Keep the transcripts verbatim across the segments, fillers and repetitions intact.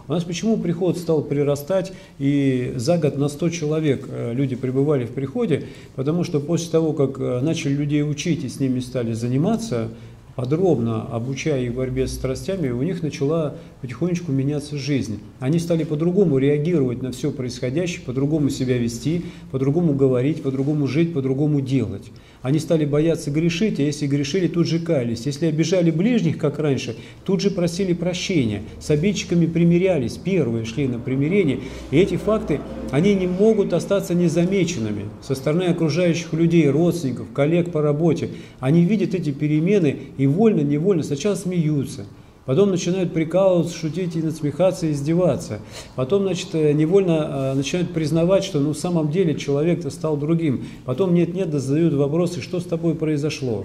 У нас почему приход стал прирастать, и за год на сто человек люди пребывали в приходе? Потому что после того, как начали людей учить и с ними стали заниматься, подробно обучая их борьбе с страстями, у них начала потихонечку меняться жизнь. Они стали по-другому реагировать на все происходящее, по-другому себя вести, по-другому говорить, по-другому жить, по-другому делать. Они стали бояться грешить, а если грешили, тут же каялись. Если обижали ближних, как раньше, тут же просили прощения. С обидчиками примирялись, первые шли на примирение. И эти факты, они не могут остаться незамеченными со стороны окружающих людей, родственников, коллег по работе. Они видят эти перемены и вольно-невольно сначала смеются, потом начинают прикалываться, шутить и насмехаться, и издеваться. Потом, значит, невольно начинают признавать, что ну, в самом деле человек-то стал другим. Потом нет-нет, да задают вопросы, что с тобой произошло.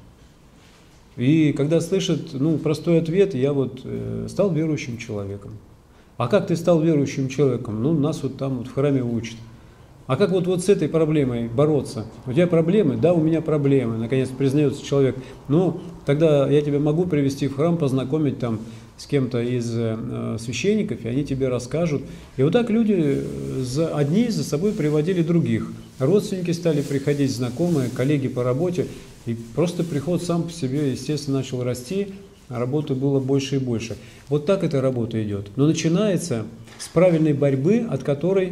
И когда слышат ну, простой ответ, я вот э, стал верующим человеком. А как ты стал верующим человеком? Ну, нас вот там вот в храме учат. А как вот, вот с этой проблемой бороться? У тебя проблемы? Да, у меня проблемы. Наконец признается человек. Ну, тогда я тебя могу привести в храм, познакомить там с кем-то из э, священников, и они тебе расскажут. И вот так люди за, одни за собой приводили других. Родственники стали приходить, знакомые, коллеги по работе. И просто приход сам по себе, естественно, начал расти. А работы было больше и больше. Вот так эта работа идет. Но начинается с правильной борьбы, от которой...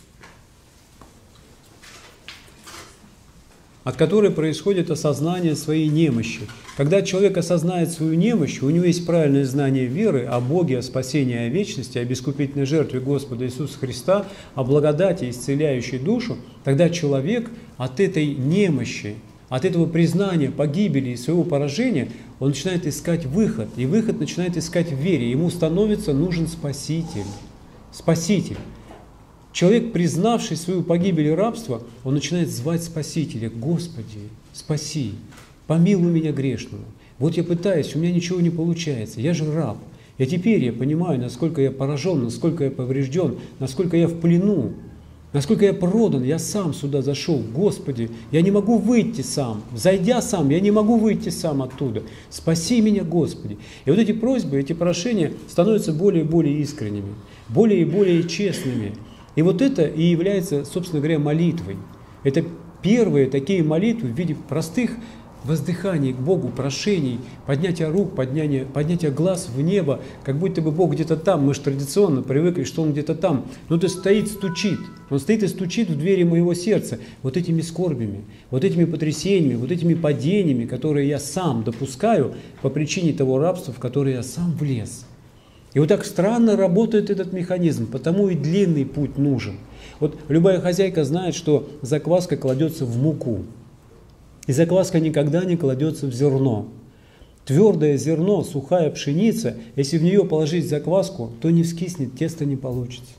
от которой происходит осознание своей немощи. Когда человек осознает свою немощь, у него есть правильное знание веры о Боге, о спасении, о вечности, об искупительной жертве Господа Иисуса Христа, о благодати, исцеляющей душу, тогда человек от этой немощи, от этого признания погибели и своего поражения, он начинает искать выход, и выход начинает искать в вере. Ему становится нужен Спаситель. Спаситель. Человек, признавший свою погибель и рабство, он начинает звать Спасителя. Господи, спаси, помилуй меня грешного. Вот я пытаюсь, у меня ничего не получается, я же раб. И теперь я понимаю, насколько я поражен, насколько я поврежден, насколько я в плену, насколько я продан, я сам сюда зашел. Господи, я не могу выйти сам. Зайдя сам, я не могу выйти сам оттуда. Спаси меня, Господи. И вот эти просьбы, эти прошения становятся более и более искренними, более и более честными. И вот это и является, собственно говоря, молитвой. Это первые такие молитвы в виде простых воздыханий к Богу, прошений, поднятия рук, поднятия, поднятия глаз в небо, как будто бы Бог где-то там. Мы же традиционно привыкли, что Он где-то там. Но это стоит, стучит. Он стоит и стучит в двери моего сердца вот этими скорбями, вот этими потрясениями, вот этими падениями, которые я сам допускаю по причине того рабства, в которое я сам влез. И вот так странно работает этот механизм, потому и длинный путь нужен. Вот любая хозяйка знает, что закваска кладется в муку, и закваска никогда не кладется в зерно. Твердое зерно, сухая пшеница, если в нее положить закваску, то не вскиснет, тесто не получится.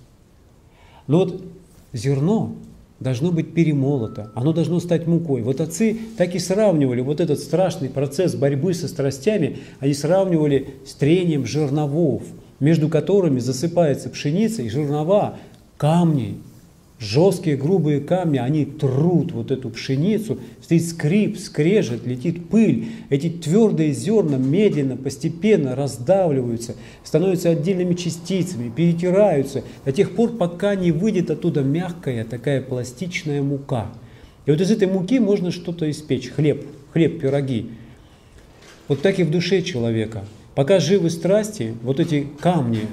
Но вот зерно должно быть перемолото, оно должно стать мукой. Вот отцы так и сравнивали вот этот страшный процесс борьбы со страстями, они сравнивали с трением жерновов, между которыми засыпается пшеница, и жернова, камни, жесткие грубые камни, они трут вот эту пшеницу, стоит скрип, скрежет, летит пыль. Эти твердые зерна медленно, постепенно раздавливаются, становятся отдельными частицами, перетираются до тех пор, пока не выйдет оттуда мягкая такая пластичная мука. И вот из этой муки можно что-то испечь, хлеб, хлеб, пироги. Вот так и в душе человека. Пока живы страсти, вот эти камни,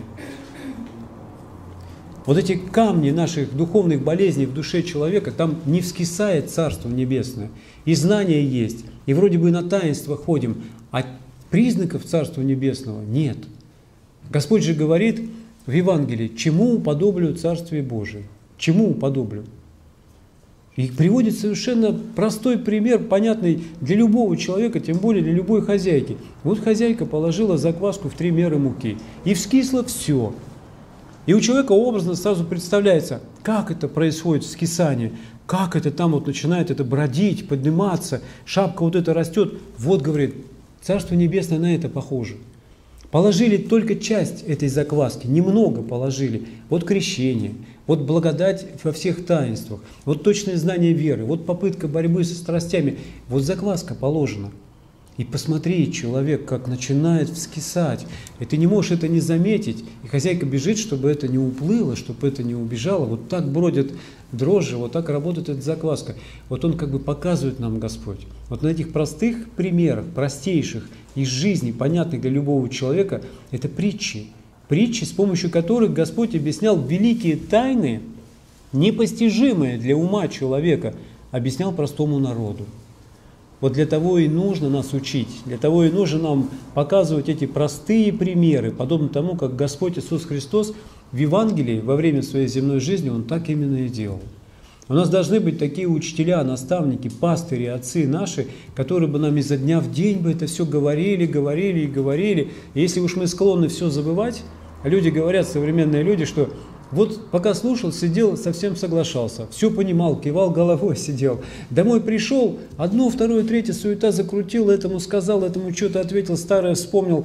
вот эти камни наших духовных болезней в душе человека, там не вскисает Царство Небесное. И знания есть, и вроде бы на таинство ходим, а признаков Царства Небесного нет. Господь же говорит в Евангелии, чему уподоблю Царствие Божие? Чему уподоблю? И приводит совершенно простой пример, понятный для любого человека, тем более для любой хозяйки. Вот хозяйка положила закваску в три меры муки, и вскисло все. И у человека образно сразу представляется, как это происходит вскисание, как это там вот начинает это бродить, подниматься, шапка вот эта растет. Вот, говорит, Царство Небесное на это похоже. Положили только часть этой закваски, немного положили. Вот крещение, вот благодать во всех таинствах, вот точное знание веры, вот попытка борьбы со страстями, вот закваска положена. И посмотри, человек как начинает вскисать, и ты не можешь это не заметить, и хозяйка бежит, чтобы это не уплыло, чтобы это не убежало. Вот так бродят дрожжи, вот так работает эта закваска. Вот он как бы показывает нам Господь. Вот на этих простых примерах, простейших, из жизни, понятных для любого человека, это притчи. Притчи, с помощью которых Господь объяснял великие тайны, непостижимые для ума человека, объяснял простому народу. Вот для того и нужно нас учить, для того и нужно нам показывать эти простые примеры, подобно тому, как Господь Иисус Христос в Евангелии во время своей земной жизни, Он так именно и делал. У нас должны быть такие учителя, наставники, пастыри, отцы наши, которые бы нам изо дня в день бы это все говорили, говорили и говорили. И если уж мы склонны все забывать, люди говорят, современные люди, что вот пока слушал, сидел, совсем соглашался, все понимал, кивал головой, сидел. Домой пришел, одно, второе, третье, суета закрутил, этому сказал, этому что-то ответил, старое вспомнил.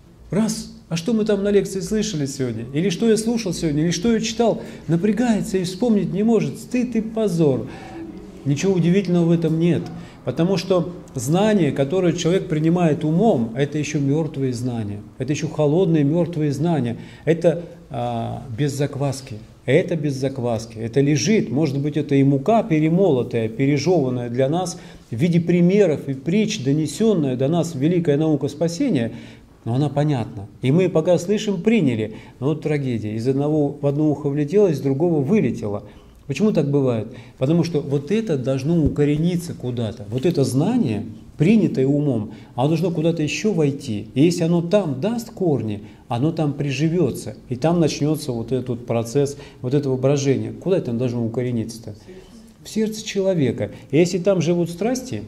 Раз, а что мы там на лекции слышали сегодня? Или что я слушал сегодня? Или что я читал? Напрягается и вспомнить не может. Стыд и позор. Ничего удивительного в этом нет. Потому что знания, которые человек принимает умом, это еще мертвые знания. Это еще холодные мертвые знания. Это а, без закваски. Это без закваски. Это лежит, может быть, это и мука перемолотая, пережеванная для нас в виде примеров и притч, донесенная до нас великая наука спасения, но она понятна. И мы пока слышим, приняли. Но вот трагедия. Из одного в одно ухо влетело, из другого вылетело. Почему так бывает? Потому что вот это должно укорениться куда-то. Вот это знание, принятое умом, оно должно куда-то еще войти. И если оно там даст корни, оно там приживется. И там начнется вот этот процесс, вот этого брожения. Куда это должно укорениться-то? В сердце человека. И если там живут страсти,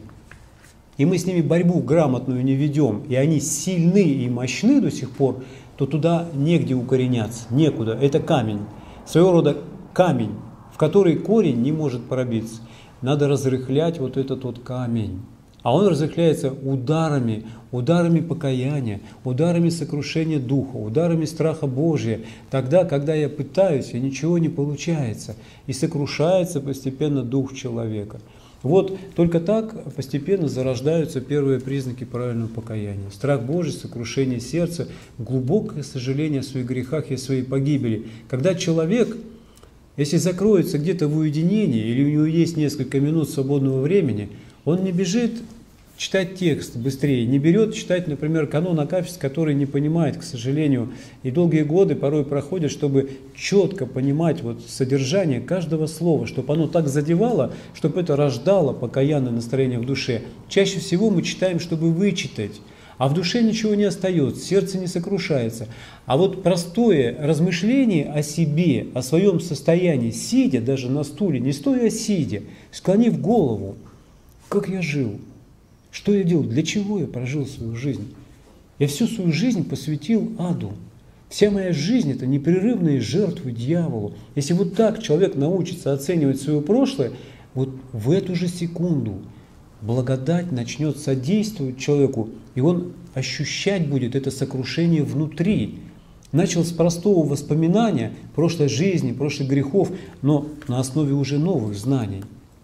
и мы с ними борьбу грамотную не ведем, и они сильны и мощны до сих пор, то туда негде укореняться, некуда. Это камень, своего рода камень, в который корень не может пробиться. Надо разрыхлять вот этот вот камень. А он разрыхляется ударами, ударами покаяния, ударами сокрушения духа, ударами страха Божия. Тогда, когда я пытаюсь, и ничего не получается, и сокрушается постепенно дух человека. Вот только так постепенно зарождаются первые признаки правильного покаяния. Страх Божий, сокрушение сердца, глубокое сожаление о своих грехах и о своей погибели. Когда человек, если закроется где-то в уединении, или у него есть несколько минут свободного времени, он не бежит читать текст быстрее, не берет читать, например, канон Акафист, который не понимает, к сожалению, и долгие годы порой проходят, чтобы четко понимать вот содержание каждого слова, чтобы оно так задевало, чтобы это рождало покаянное настроение в душе. Чаще всего мы читаем, чтобы вычитать, а в душе ничего не остается, сердце не сокрушается. А вот простое размышление о себе, о своем состоянии, сидя даже на стуле, не стоя, а сидя, склонив голову, как я жил, что я делал, для чего я прожил свою жизнь. Я всю свою жизнь посвятил аду. Вся моя жизнь – это непрерывные жертвы дьяволу. Если вот так человек научится оценивать свое прошлое, вот в эту же секунду благодать начнет содействовать человеку, и он ощущать будет это сокрушение внутри. Начал с простого воспоминания прошлой жизни, прошлых грехов, но на основе уже новых знаний.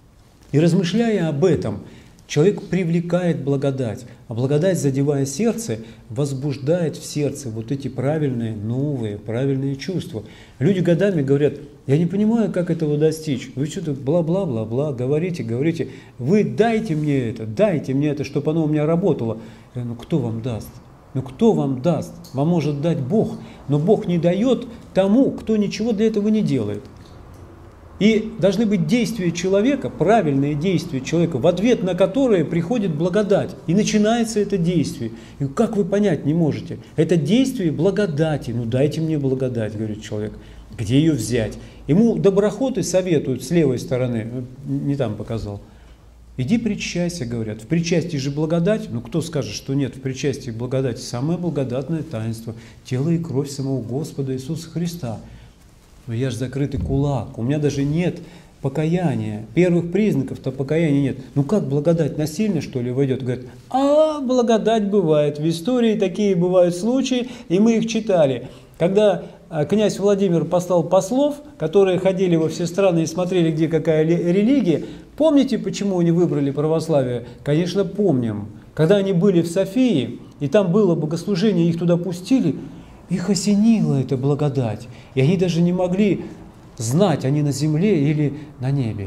И размышляя об этом, человек привлекает благодать, а благодать, задевая сердце, возбуждает в сердце вот эти правильные, новые, правильные чувства. Люди годами говорят: я не понимаю, как этого достичь. Вы что-то бла-бла-бла-бла, говорите, говорите. Вы дайте мне это, дайте мне это, чтобы оно у меня работало. Я говорю: ну кто вам даст? Ну кто вам даст? Вам может дать Бог, но Бог не дает тому, кто ничего для этого не делает. И должны быть действия человека, правильные действия человека, в ответ на которые приходит благодать. И начинается это действие. И как вы понять не можете? Это действие благодати. Ну дайте мне благодать, говорит человек. Где ее взять? Ему доброхоты советуют с левой стороны. Не там показал. Иди причащайся, говорят. В причастии же благодать. Ну кто скажет, что нет в причастии благодати? Самое благодатное таинство. Тело и кровь самого Господа Иисуса Христа. Но я же закрытый кулак, у меня даже нет покаяния, первых признаков-то покаяния нет. Ну как благодать насильно, что ли, войдет? Говорит: а благодать бывает, в истории такие бывают случаи, и мы их читали. Когда князь Владимир послал послов, которые ходили во все страны и смотрели, где какая религия, помните, почему они выбрали православие? Конечно, помним. Когда они были в Софии, и там было богослужение, их туда пустили, их осенила эта благодать. И они даже не могли знать, они на земле или на небе.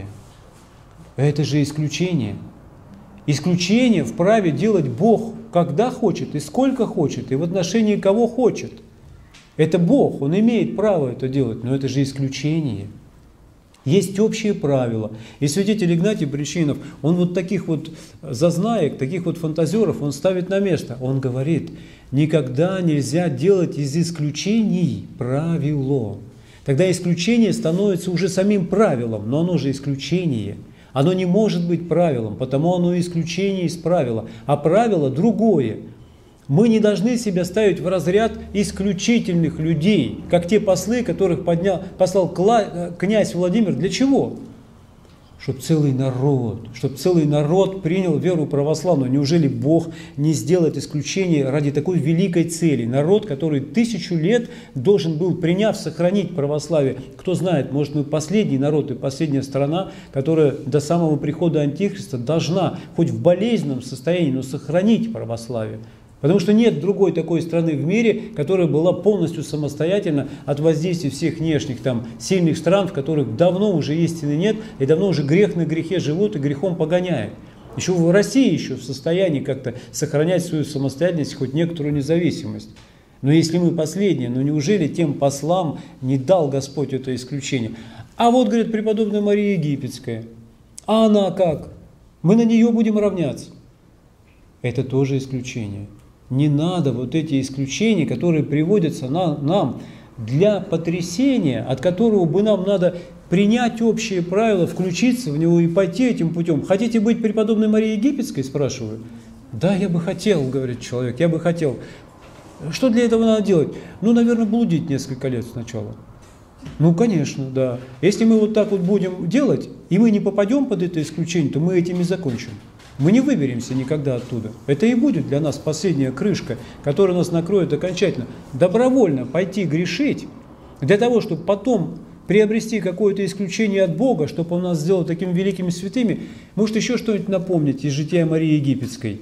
Это же исключение. Исключение вправе делать Бог, когда хочет и сколько хочет, и в отношении кого хочет. Это Бог, Он имеет право это делать, но это же исключение. Есть общие правила. И святитель Игнатий Брещинов, он вот таких вот зазнаек, таких вот фантазеров, он ставит на место. Он говорит, никогда нельзя делать из исключений правило. Тогда исключение становится уже самим правилом, но оно же исключение. Оно не может быть правилом, потому оно исключение из правила. А правило другое. Мы не должны себя ставить в разряд исключительных людей, как те послы, которых поднял, послал князь Владимир. Для чего? Чтобы целый народ, чтобы целый народ принял веру православную. Неужели Бог не сделает исключение ради такой великой цели? Народ, который тысячу лет должен был, приняв, сохранить православие. Кто знает, может, мы последний народ и последняя страна, которая до самого прихода Антихриста должна, хоть в болезненном состоянии, но сохранить православие. Потому что нет другой такой страны в мире, которая была полностью самостоятельна от воздействия всех внешних там, сильных стран, в которых давно уже истины нет, и давно уже грех на грехе живут и грехом погоняют. Еще в России еще в состоянии как-то сохранять свою самостоятельность, хоть некоторую независимость. Но если мы последние, ну неужели тем послам не дал Господь это исключение? А вот, говорит, преподобная Мария Египетская, а она как? Мы на нее будем равняться. Это тоже исключение. Не надо вот эти исключения, которые приводятся на, нам для потрясения, от которого бы нам надо принять общие правила, включиться в него и пойти этим путем. Хотите быть преподобной Марией Египетской, спрашиваю? Да, я бы хотел, говорит человек, я бы хотел. Что для этого надо делать? Ну, наверное, блудить несколько лет сначала. Ну, конечно, да. Если мы вот так вот будем делать, и мы не попадем под это исключение, то мы этим и закончим. Мы не выберемся никогда оттуда. Это и будет для нас последняя крышка, которая нас накроет окончательно. Добровольно пойти грешить, для того, чтобы потом приобрести какое-то исключение от Бога, чтобы Он нас сделал такими великими святыми. Может, еще что-нибудь напомнить из жития Марии Египетской?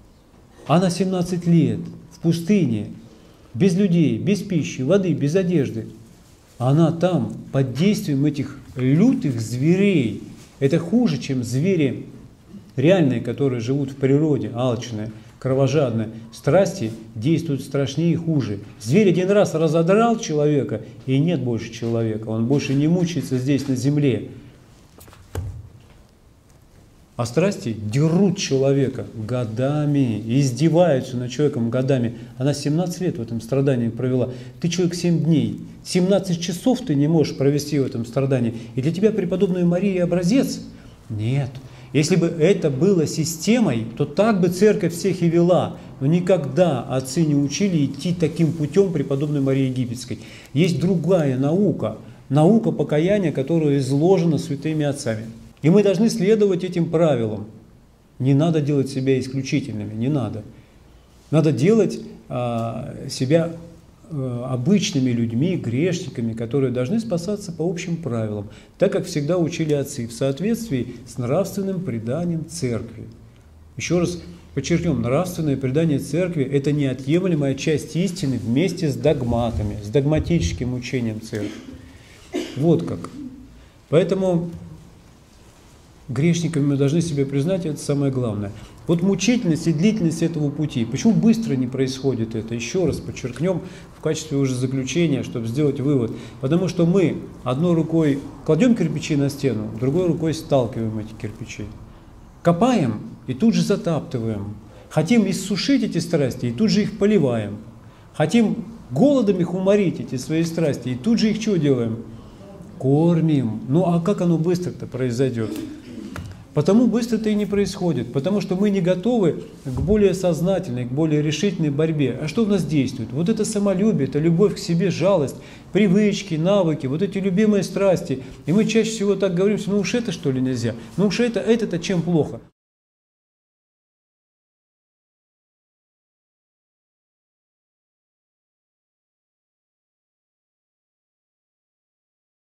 Она семнадцать лет в пустыне, без людей, без пищи, воды, без одежды. Она там под действием этих лютых зверей. Это хуже, чем звери реальные, которые живут в природе, алчные, кровожадные. Страсти действуют страшнее и хуже. Зверь один раз разодрал человека, и нет больше человека. Он больше не мучается здесь, на земле. А страсти дерут человека годами, издеваются над человеком годами. Она семнадцать лет в этом страдании провела. Ты человек семь дней. семнадцать часов ты не можешь провести в этом страдании. И для тебя преподобная Мария образец? Нет. Если бы это было системой, то так бы церковь всех и вела. Но никогда отцы не учили идти таким путем преподобной Марии Египетской. Есть другая наука, наука покаяния, которая изложена святыми отцами. И мы должны следовать этим правилам. Не надо делать себя исключительными, не надо. Надо делать а, себя обычными людьми, грешниками, которые должны спасаться по общим правилам, так как всегда учили отцы, в соответствии с нравственным преданием церкви. Еще раз подчеркнем, нравственное предание церкви – это неотъемлемая часть истины вместе с догматами, с догматическим учением церкви. Вот как. Поэтому грешниками мы должны себя признать, это самое главное. Вот мучительность и длительность этого пути. Почему быстро не происходит это? Еще раз подчеркнем в качестве уже заключения, чтобы сделать вывод. Потому что мы одной рукой кладем кирпичи на стену, другой рукой сталкиваем эти кирпичи. Копаем и тут же затаптываем. Хотим иссушить эти страсти и тут же их поливаем. Хотим голодом их уморить, эти свои страсти, и тут же их что делаем? Кормим. Ну а как оно быстро-то произойдет? Потому быстро это и не происходит, потому что мы не готовы к более сознательной, к более решительной борьбе. А что в нас действует? Вот это самолюбие, это любовь к себе, жалость, привычки, навыки, вот эти любимые страсти. И мы чаще всего так говорим, ну уж это что ли нельзя? Ну уж это, это-то чем плохо?